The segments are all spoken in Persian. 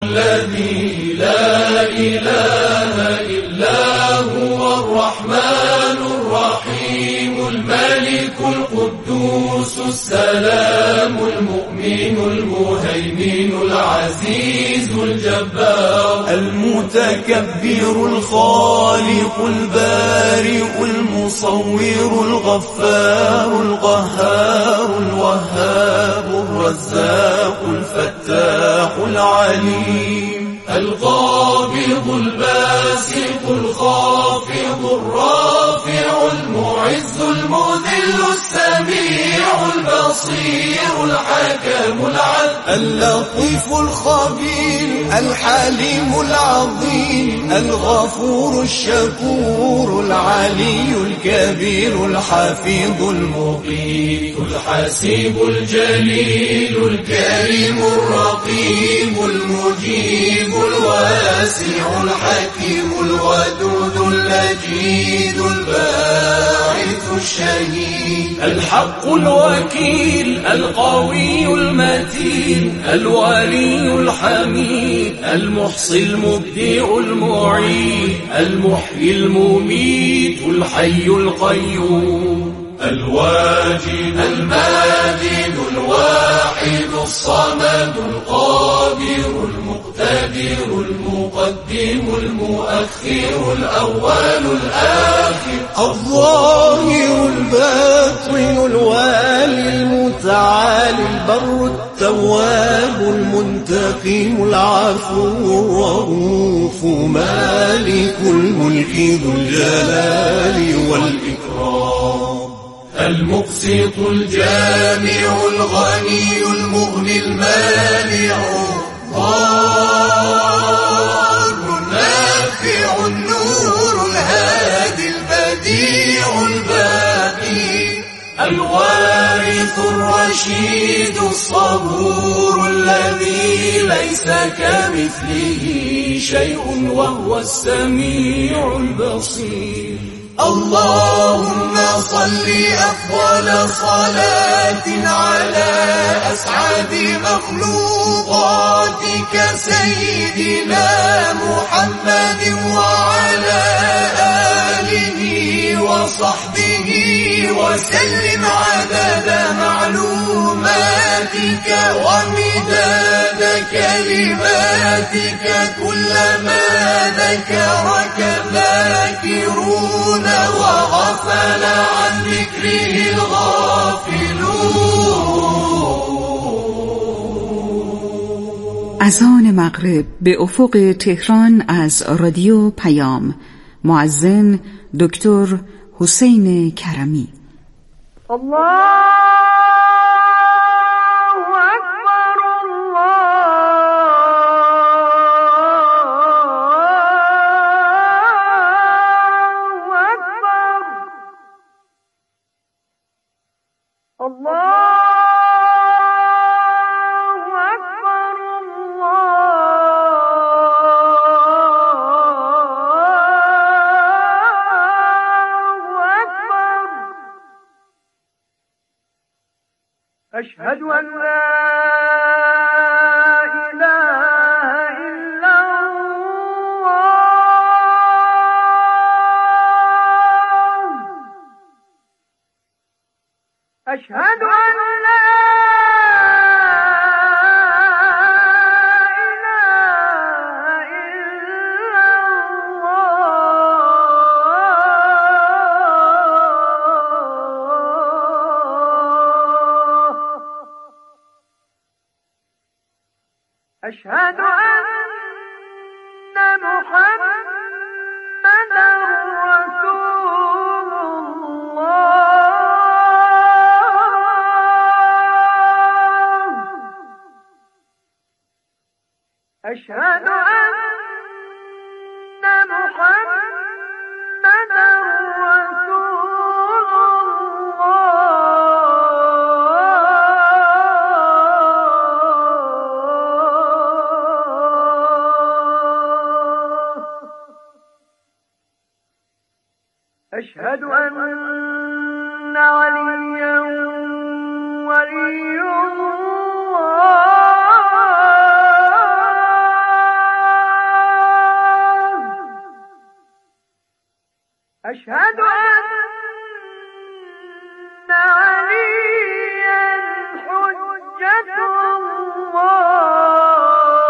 الذي لا إله إلا هو الرحمن الرحيم الملك القدوس السلام المؤمن المهيمن العزيز الجبار المتكبر الخالق البارئ المصور الغفار القهار الوهاب الرزاق الفتاح العليم القابض الباسط الخافض الرافع المعز المذل السميع البصير الحكم العدل اللطيف الخبير الحليم العظيم الغفور الشكور العلي الكبير الحفيظ المقيت الحسيب الجليل الكريم الرقيب المجيب الواسع الحكيم الودود اللجيد الباعث الشهيد الحق الوكيل القوي المتين الولي الحميد المحصي المبدع المعيد المحيي المميت الحي القيوم الواجد الماجد الواحد الصمد القادر المقتدر المقدم المؤخر الأول الآخر الظاهر الباطن الوالي المتعالي البر التواب المنتقم العفو الرؤوف مالك الملك ذو الجلال والإكرام المقسط الجامع الغني المغني المانع الضار النافع النور الهادي البديع الباقي الوارث الرشيد الصبور الذي ليس كمثله شيء وهو السميع البصير اللهم صل أفضل صلاة على أسعد مخلوقاتك سيدنا محمد وعلى آله وصحبه وسلم عدد معلوماتك ومداد كلماتك كلما ذكرك الذاكرون وغفل عن ذكره الغافلون. اذان مغرب به افق تهران از رادیو پیام. مؤذن دکتر حسین کرمی. الله أشهد أن لا إله إلا الله أشهد أن لا إله إلا الله أشهد أن محمدا رسول الله أشهد أن محمدا رسول الله أشهد أن عليا ولي الله أشهد أن عليا حجة الله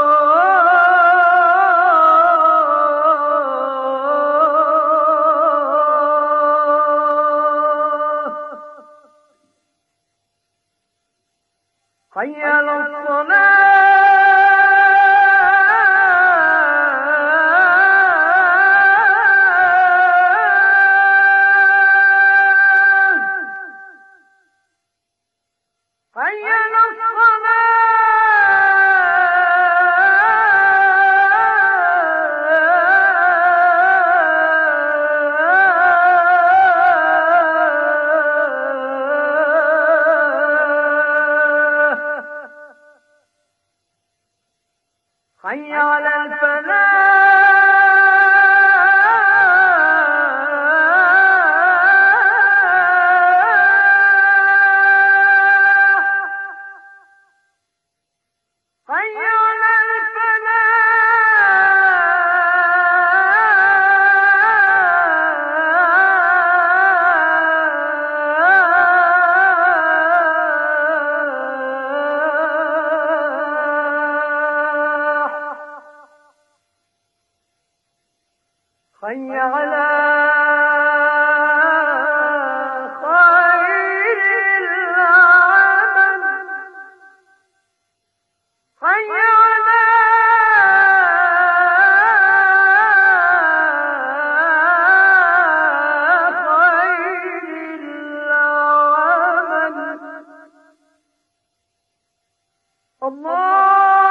حي على الصلاة حي على حي على الفلاح حي على حي على خير العمل حي على خير العمل الله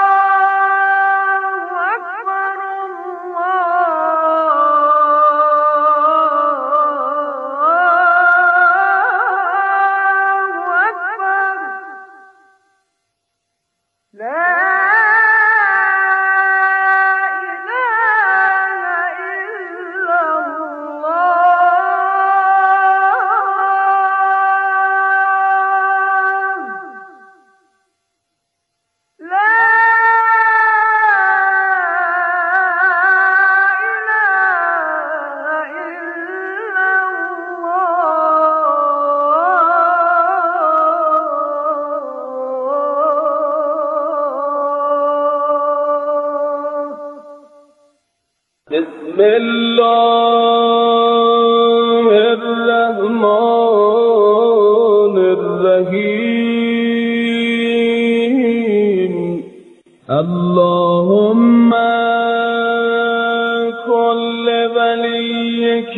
بسم الله الرحمن الرحيم اللهم كن لوليك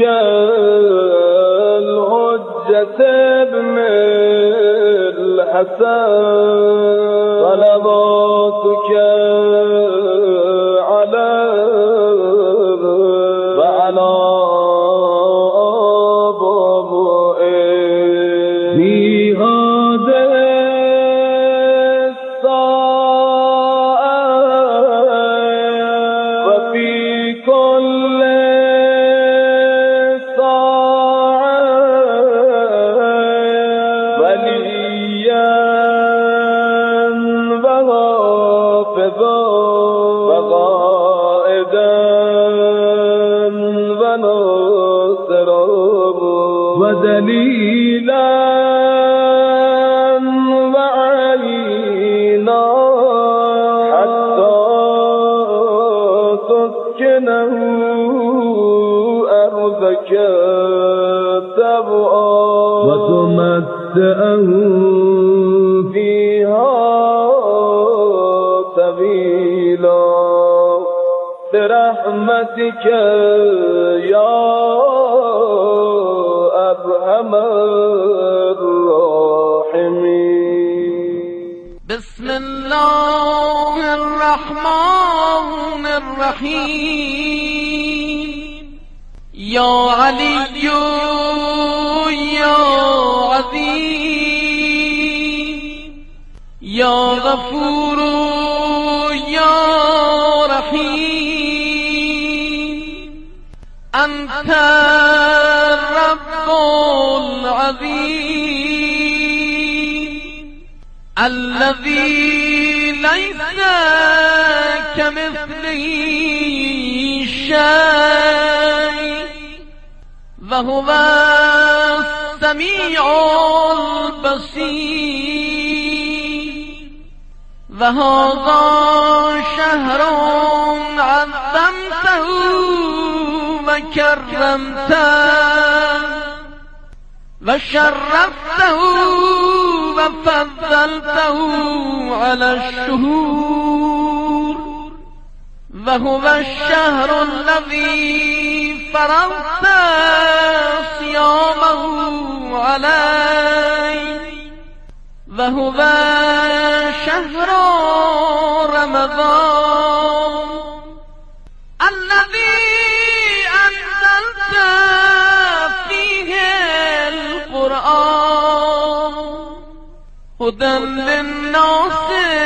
الحجة ابن الحسن صلواتك ودليلا وعينا حتى تسكنه أرضك تبعا وتمتعه فيها سبيلا برحمتك يا أرحم الراحمين. بسم الله الرحمن الرحيم. يا علي يا عظيم يا غفور يا رحيم أنت الرب العظيم الذي ليس كمثله شيء وهو السميع البصير وهذا شهر عظمته وكرمته وشرفته وفضلته على الشهور وهو الشهر الذي فرضت صيامه عليه وهو شهر رمضان الذي أنزلت فيه القرآن هدى للناس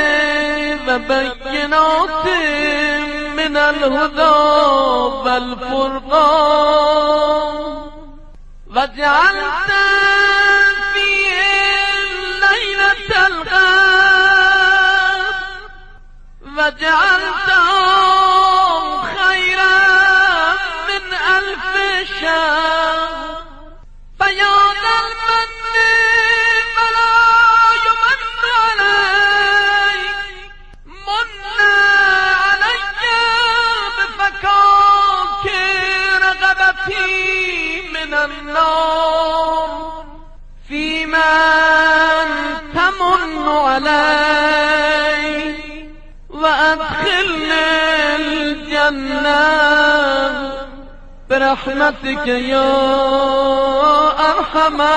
وبينات من الهدى والفرقان وجعلت فيه ليلة القدر وجعلته خيرا من 1000 شهر فيا ذا المن فلا يمن عليك من عليك بفكاك رغبتي من النار في من تمن علي وأدخلني الجنة برحمتك يا أرحم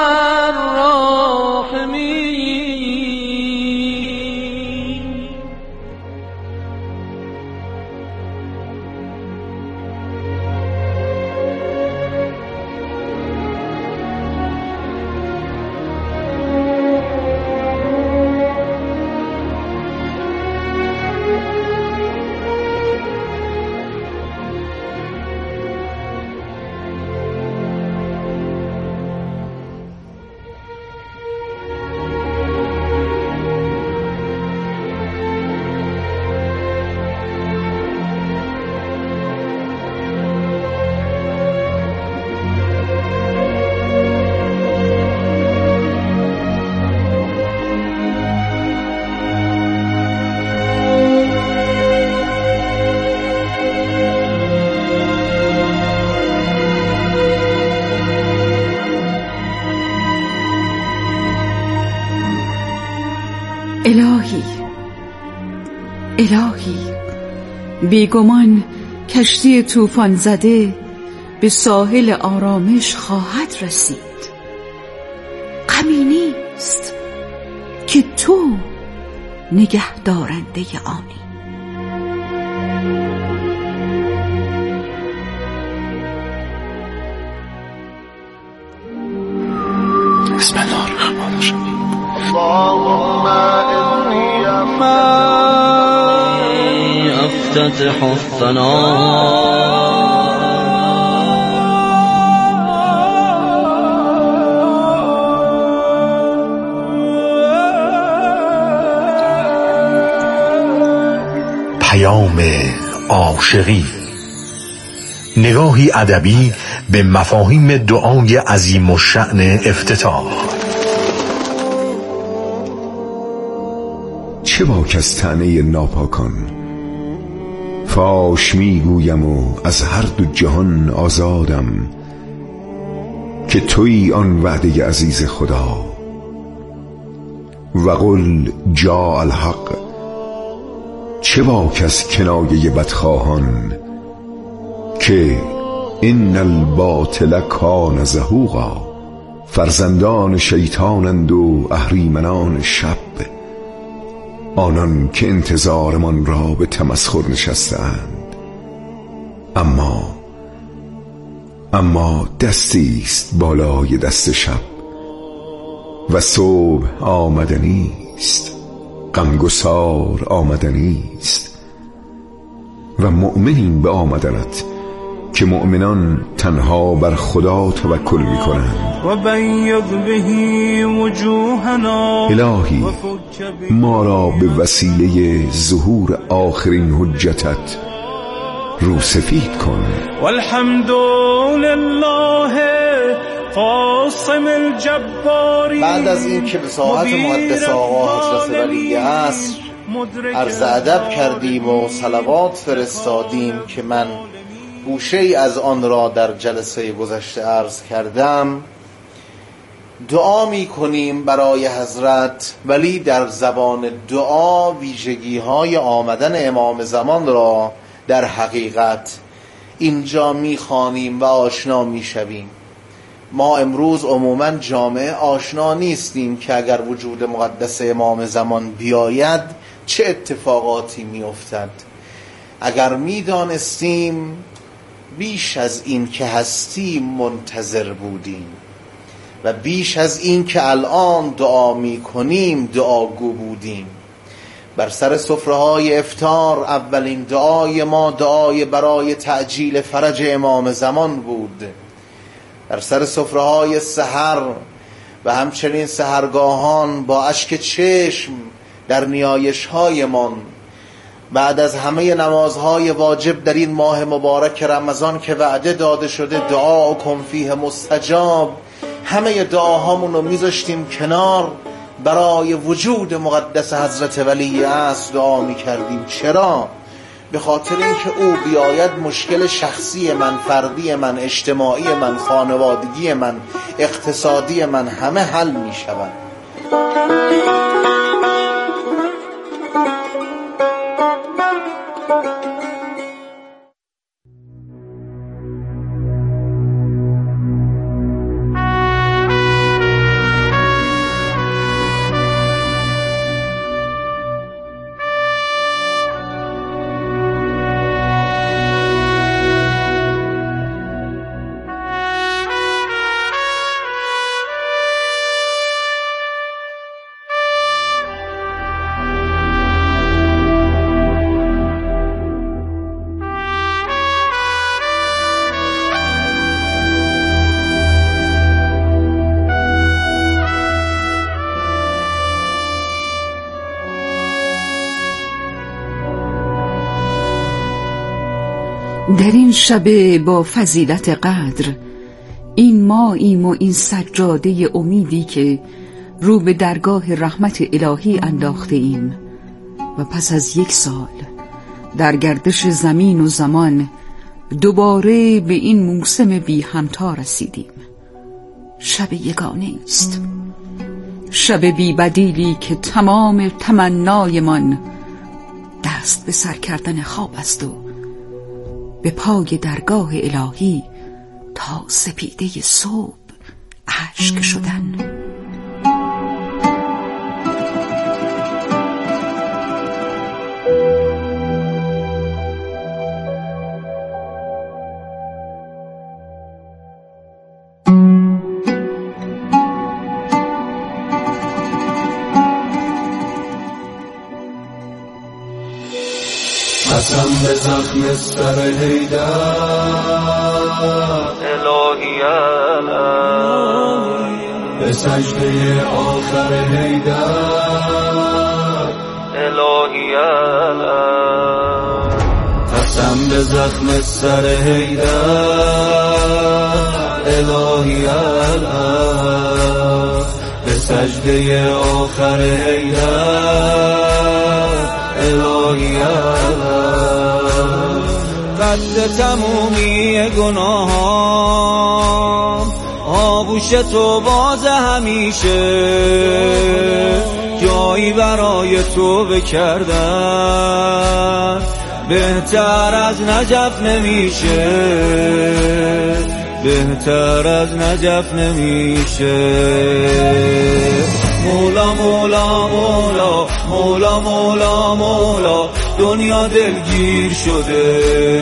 الراحمين. الهی بیگمان کشتی طوفان زده به ساحل آرامش خواهد رسید. غمی نیست که تو نگه دارنده آنی. بسم الله الرحمن الرحیم. اللهم إني أفتتح الثناء پیام عاشقی، نگاهی ادبی به مفاهیم دعای عظیم الشأن افتتاح. چه باک از طعنه ناپاکان، فاش میگویم و از هر دو جهان آزادم که تویی آن وعده عزیز خدا. و قل جاء الحق، چه باک از کنایه بدخواهان که ان الباطل کان زهوقا، فرزندان شیطانند و اهریمنان شب، آنان که انتظارمان را به تمسخر نشستند. اما دستی است بالای دست شب و صبح آمدنی است، غمگسار آمدنی است و مؤمنین به آمدنت که مؤمنان تنها بر خدا توکل می کنند. الهی ما را به وسیله ظهور آخرین حجتت رو سفید کن. والحمد لله قاسم الجباری. بعد از این که به ساحت مقدس آقا حضرت ولی عصر عرض ادب کردیم و صلوات فرستادیم که من گوشه ای از آن را در جلسه گذشته عرض کردم، دعا می کنیم برای حضرت، ولی در زبان دعا ویژگی های آمدن امام زمان را در حقیقت اینجا می خوانیم و آشنا می شویم. ما امروز عموما جامعه آشنا نیستیم که اگر وجود مقدس امام زمان بیاید چه اتفاقاتی می افتد. اگر می دانستیم بیش از این که هستیم منتظر بودیم و بیش از این که الان دعا می کنیم دعاگو بودیم. بر سر سفره‌های افطار اولین دعای ما دعای برای تعجیل فرج امام زمان بود. بر سر سفره‌های سحر و همچنین سحرگاهان با اشک چشم در نیایش‌هایمان بعد از همه نمازهای واجب در این ماه مبارک رمضان که وعده داده شده دعا کن فیه مستجاب، همه دعاهامون رو میذاشتیم کنار، برای وجود مقدس حضرت ولی عصر دعا میکردیم. چرا؟ به خاطر اینکه او بیاید مشکل شخصی من، فردی من، اجتماعی من، خانوادگی من، اقتصادی من همه حل میشود. در این شب با فضیلت قدر این ماییم و این سجاده امیدی که رو به درگاه رحمت الهی انداخته ایم و پس از 1 سال در گردش زمین و زمان دوباره به این موسم بی همتا رسیدیم. شب یگانه است، شب بی بدیلی که تمام تمنایمان دست به سر کردن خواب است و به پای درگاه الهی تا سپیده صبح اشک شدن. قسم به زخم سر حیدر الهی علم، به سجده آخر حیدر الهی علم. قسم به زخم سر حیدر الهی علم، به سجده آخر حیدر الهی علم. قد تمومی گناهام آغوش تو باز همیشه، جایی برای تو بکردن بهتر از نجف نمیشه، بهتر از نجف نمیشه. مولا مولا مولا مولا مولا مولا دنیا دلگیر شده،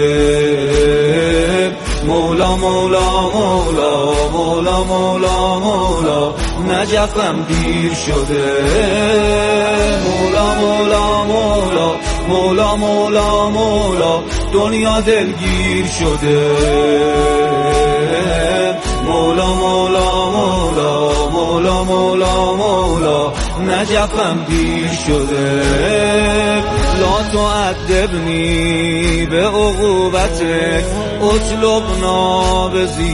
مولا مولا مولا مولا مولا مولا نجفم دیر شده، مولا مولا مولا مولا مولا مولا دنیا دلگیر شده، مولا مولا مولا مولا مولا مولا نجفم دیر شده. لا تعد تعذبنی به عقوبتك اطلبنا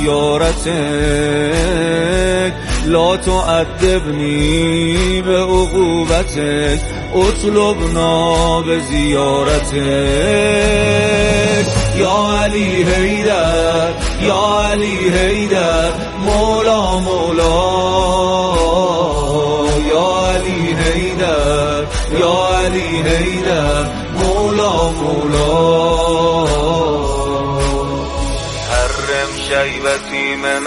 بزیارتك لا تعذبنی به عقوبتك اطلبنا بزیارتك یا علی حیدر یا علی حیدر مولا مولا یا علی حیدر یا علی حیدر مولا مولا حرم شیبتی من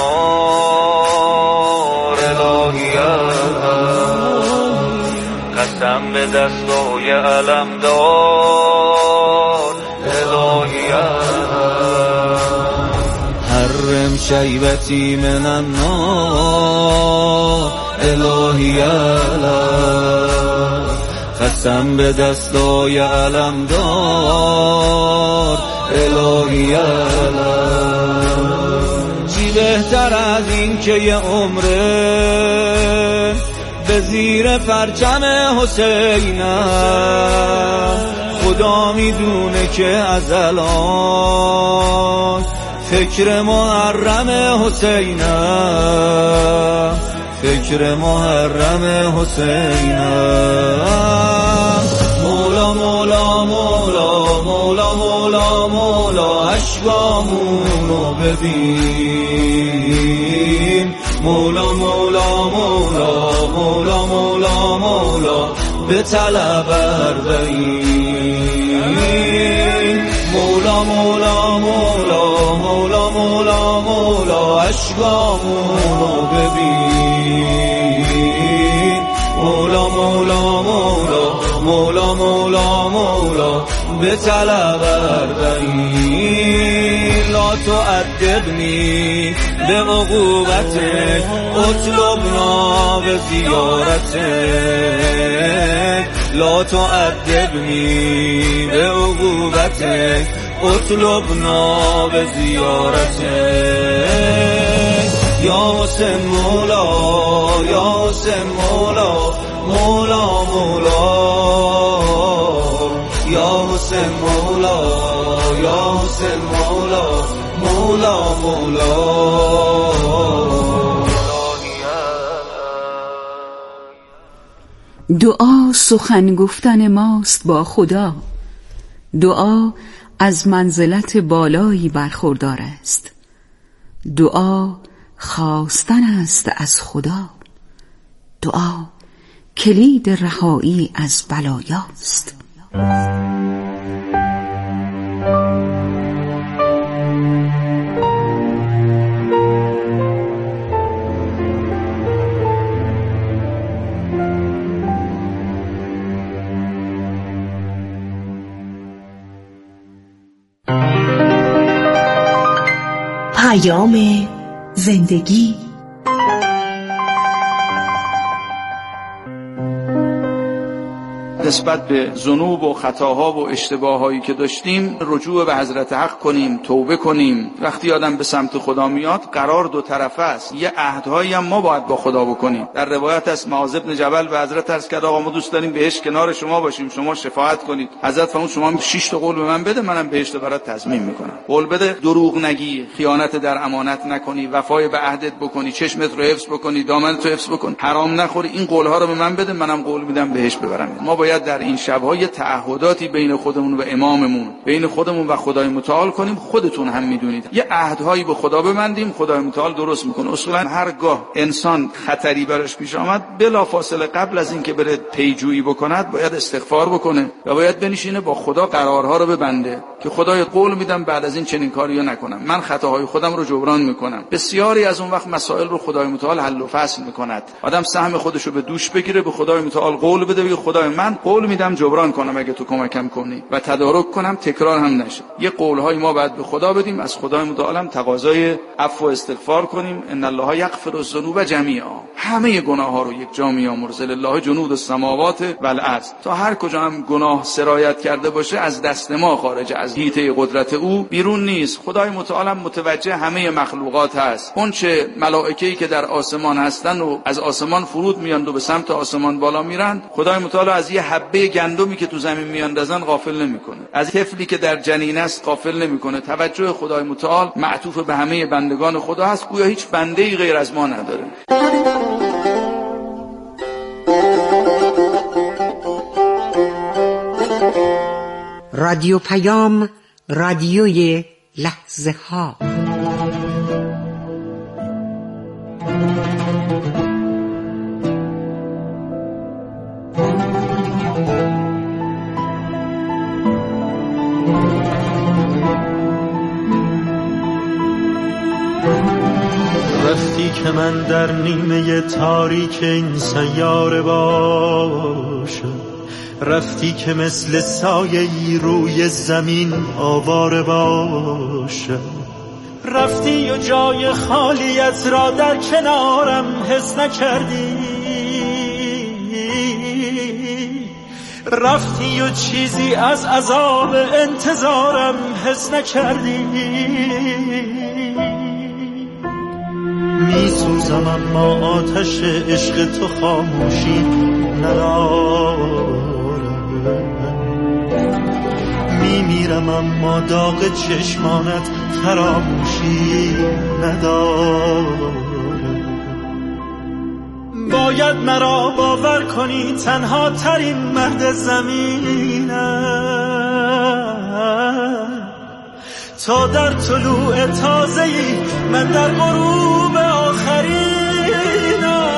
النار الهی قسم به دستای علمدار الهی حرم شیبتی من النار الهی قسم به دستای علمدار الهی چی بهتر از این که یه عمره به زیر پرچم حسینم خدا میدونه که از الان فکر محرم حسینم فکر محرم حسینم مولا مولا مولا مولا مولا مولا اشکامونو ببین مولا مولا مولا مولا مولا مولا به طلب اربعین مولا مولا مولا مولا مولا مولا اشکامونو ببین مولا مولا مولا مولا مولا مولا به طلب اربعین لا تعذبنی به عقوبتك اطلبنا بزیارتك لا تعذبنی به عقوبتك اطلبنا بزیارتك یا حسین مولا یا حسین مولا مولا مولا یا حسین مولا یا حسین مولا مولا مولا دعا سخن گفتن ماست با خدا. دعا از منزلت بالایی برخوردار است. دعا خواستن است از خدا. دعا کلید رهایی از بلایاست. پیام زندگی. نسبت به ذنوب و خطاها و اشتباهایی که داشتیم رجوع به حضرت حق کنیم، توبه کنیم. وقتی آدم به سمت خدا میاد قرار دو طرفه است. یه عهدهایی هم ما باید با خدا بکنیم. در روایت است معاذ بن جبل به حضرت عرض کرد آقا ما دوست داریم بهشت کنار شما باشیم، شما شفاعت کنید. حضرت فرمود شما 6 تا قول به من بده، منم بهشت برات تضمین میکنم. قول بده دروغ نگی، خیانت در امانت نکنی، وفای به عهدت بکنی، چشمت رو حفظ بکنی، دامنت رو حفظ بکن، حرام نخوری. این قول ها رو به من بده، منم قول میدم بهشت ببرم. ما باید در این شب‌ها یه تعهداتی بین خودمون و اماممون، بین خودمون و خدای متعال کنیم. خودتون هم میدونید یه عهدهایی به خدا ببندیم، خدای متعال درست میکنه. اصولا هرگاه انسان خطری براش پیش آمد بلافاصله قبل از اینکه بره پیجویی بکند باید استغفار بکنه و باید بنشینه با خدا قرارها رو ببنده که خدای قول میدم بعد از این چنین کاریو نکنم، من خطاهای خودم رو جبران میکنم. بسیاری از اون وقت مسائل رو خدای متعال حل و فصل میکند. آدم سهم خودش رو به دوش بگیره، به خدای متعال قول بده، بگه خدای من قول میدم جبران کنم اگه تو کمکم کنی و تدارک کنم تکرار هم نشه. یه قول‌های ما باید به خدا بدیم، از خدای متعال هم تقاضای عفو و استغفار کنیم. ان الله یغفر الذنوب جمیعا، همه گناه‌ها رو یک جا میامرز. لله جنود السماوات والارض. تا هر کجا هم گناه سرایت کرده باشه از دست ما خارج، از حیطه قدرت او بیرون نیست. خدای متعال هم متوجه همه مخلوقات هست. اون چه ملائکه‌ای که در آسمان هستن و از آسمان فرود میان و به سمت آسمان بالا میرن، خدای متعال از یه حبه گندمی که تو زمین میاندازن غافل نمیکنه، از طفلی که در جنینه است غافل نمیکنه. توجه خدای متعال معطوف به همه بندگان خدا هست، گویا هیچ بنده‌ای غیر از ما نداره. رادیو پیام، رادیوی لحظه ها. رفتی که من در نیمه تاریک این سیاره باشم، رفتی که مثل سایه‌ای روی زمین آواره باشم، رفتی و جای خالیت را در کنارم حس نکردی، رفتی و چیزی از عذاب انتظارم حس نکردی. میسوزم اما آتش عشق تو خاموشی نداره، میمیرم اما داغ چشمانت فراموشی نداره. باید مرا باور کنی تنها ترین مرد زمینم، تا در طلوع تازه‌ای من در غروب آخرینم.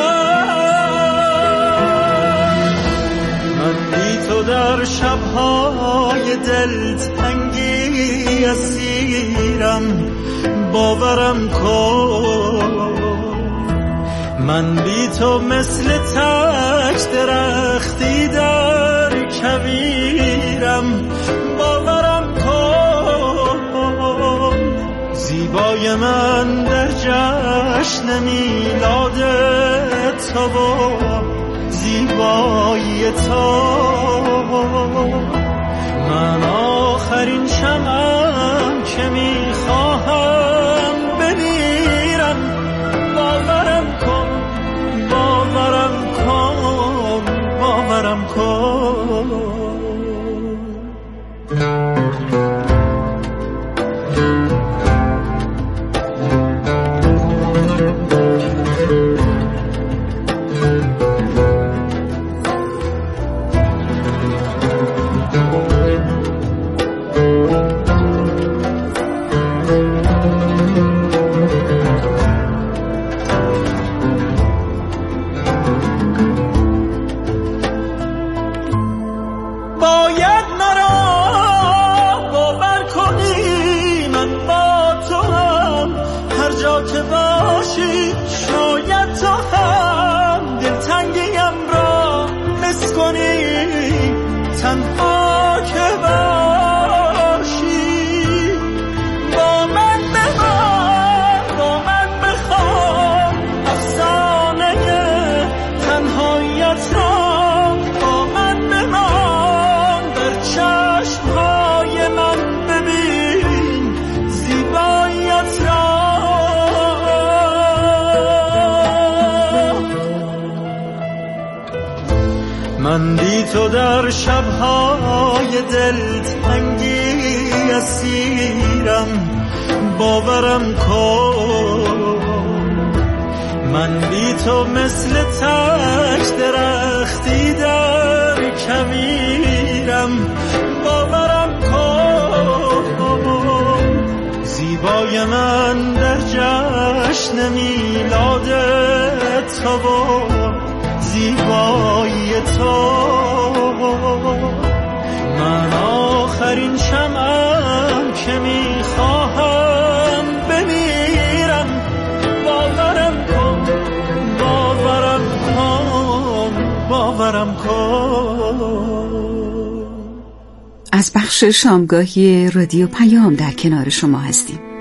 من بی تو در شب‌های دلتنگی اسیرم، باورم کن. من بی تو مثل تک درختی در کویرم، باورم کن. زیبای من در جشن میلاد تو و زیبایی تو، من آخرین شمعم که میخواهم بمیرم. باورم کن، باورم کن، باورم کن. من بی تو در شب‌های دلتنگی اسیرم، باورم کن. من بی تو مثل تک درختی در کویرم، باورم کن. زیبای من در جشن میلاد تو و زیبایی تو، من آخرین شمعم که میخواهم بمیرم. باورم کن، باورم کن، باورم کن. از بخش شامگاهی رادیو پیام در کنار شما هستیم.